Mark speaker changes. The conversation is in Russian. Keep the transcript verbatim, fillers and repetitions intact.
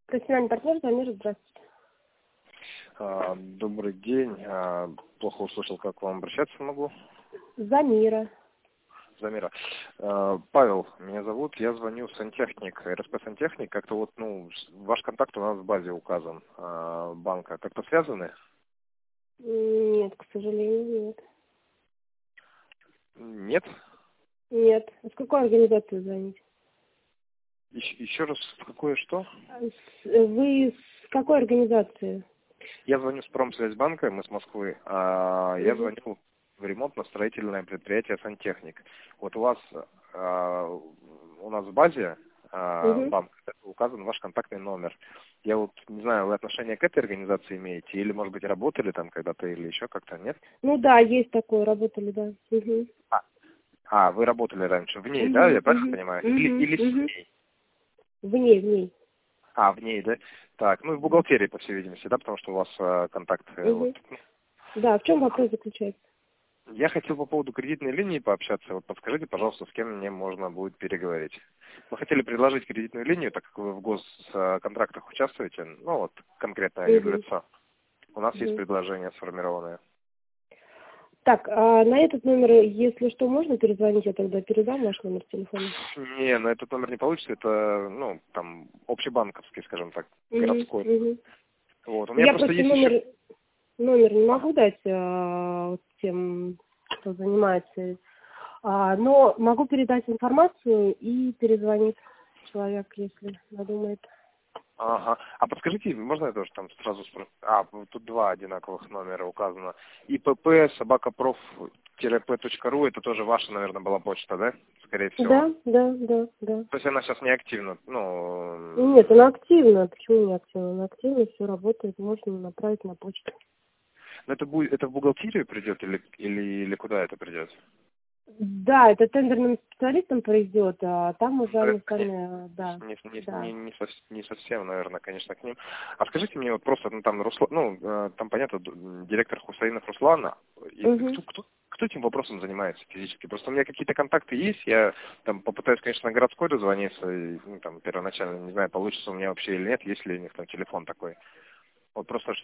Speaker 1: Профессиональный партнер Замира, здравствуйте.
Speaker 2: А, Добрый день. А, Плохо услышал, как к вам обращаться могу.
Speaker 1: Замира.
Speaker 2: Замира. А, Павел, меня зовут. Я звоню сантехник, РСП сантехник. Как-то вот, ну, с- ваш контакт у нас в базе указан а, банка. Как-то связаны?
Speaker 1: Нет, к сожалению, нет.
Speaker 2: Нет?
Speaker 1: Нет. А с какой организации звоните?
Speaker 2: Еще, еще раз, в какое что?
Speaker 1: А с- Вы с какой организации?
Speaker 2: Я звоню с Промсвязьбанка, мы с Москвы. А, я
Speaker 1: Мгм.
Speaker 2: звоню в ремонтно-строительное предприятие «Сантехник». Вот у вас, а, у нас в базе а,
Speaker 1: Мгм.
Speaker 2: банк указан ваш контактный номер. Я вот не знаю, вы отношение к этой организации имеете? Или, может быть, работали там когда-то, или еще как-то, нет?
Speaker 1: Ну да, есть такое, работали, да. Мгм.
Speaker 2: А, а, вы работали раньше в ней, да,
Speaker 1: Мгм.
Speaker 2: я правильно
Speaker 1: Мгм.
Speaker 2: понимаю? Или,
Speaker 1: Мгм.
Speaker 2: или с
Speaker 1: Мгм.
Speaker 2: ней?
Speaker 1: В ней, в ней.
Speaker 2: А, в ней, да? Так, ну, в бухгалтерии, по всей видимости, да, потому что у вас а, контакт э, вот.
Speaker 1: Мгм. Да, в чем вопрос заключается?
Speaker 2: Я хотел по поводу кредитной линии пообщаться. Вот подскажите, пожалуйста, с кем мне можно будет переговорить. Мы хотели предложить кредитную линию, так как вы в госконтрактах участвуете, ну вот конкретное
Speaker 1: Мгм.
Speaker 2: юрлицо. У нас есть
Speaker 1: Мгм.
Speaker 2: предложение сформированное.
Speaker 1: Так, а на этот номер, если что, можно перезвонить, я тогда передам ваш номер телефона.
Speaker 2: Не, на этот номер не получится, это, ну, там, общебанковский, скажем так,
Speaker 1: Мгм.
Speaker 2: городской.
Speaker 1: Мгм.
Speaker 2: Вот, у
Speaker 1: Ну,
Speaker 2: меня
Speaker 1: я
Speaker 2: просто
Speaker 1: просто
Speaker 2: есть еще...
Speaker 1: номер Номер не
Speaker 2: Ага.
Speaker 1: могу дать а, вот тем, кто занимается, А, но могу передать информацию и перезвонит человек, если надумает.
Speaker 2: Ага. А подскажите, можно я тоже там сразу спрошу? А, вот тут два одинаковых номера указано. ИПП, собакапроф точка ру, это тоже ваша, наверное, была почта, да? Скорее всего.
Speaker 1: Да, да, да, да.
Speaker 2: То есть она сейчас не активна, ну...
Speaker 1: Нет,
Speaker 2: м,
Speaker 1: она активна. Почему не активна? Она активна, все работает, можно направить на почту.
Speaker 2: ну, это будет, это в бухгалтерию придет или, или, или куда это придет?
Speaker 1: Да, это тендерным специалистам пройдет, а там уже они
Speaker 2: Наверное,
Speaker 1: сами, да,
Speaker 2: не, не, не,
Speaker 1: да.
Speaker 2: не, сов- не совсем, наверное, конечно, к ним. А скажите мне вот просто, ну там Русла, ну, э, там понятно, д- директор Хусаинов Руслана, и
Speaker 1: Угу.
Speaker 2: кто, кто, кто этим вопросом занимается физически? Просто у меня какие-то контакты есть, я там попытаюсь, конечно, на городской дозвониться, и, ну, там, первоначально, не знаю, получится у меня вообще или нет, есть ли у них там телефон такой. Вот просто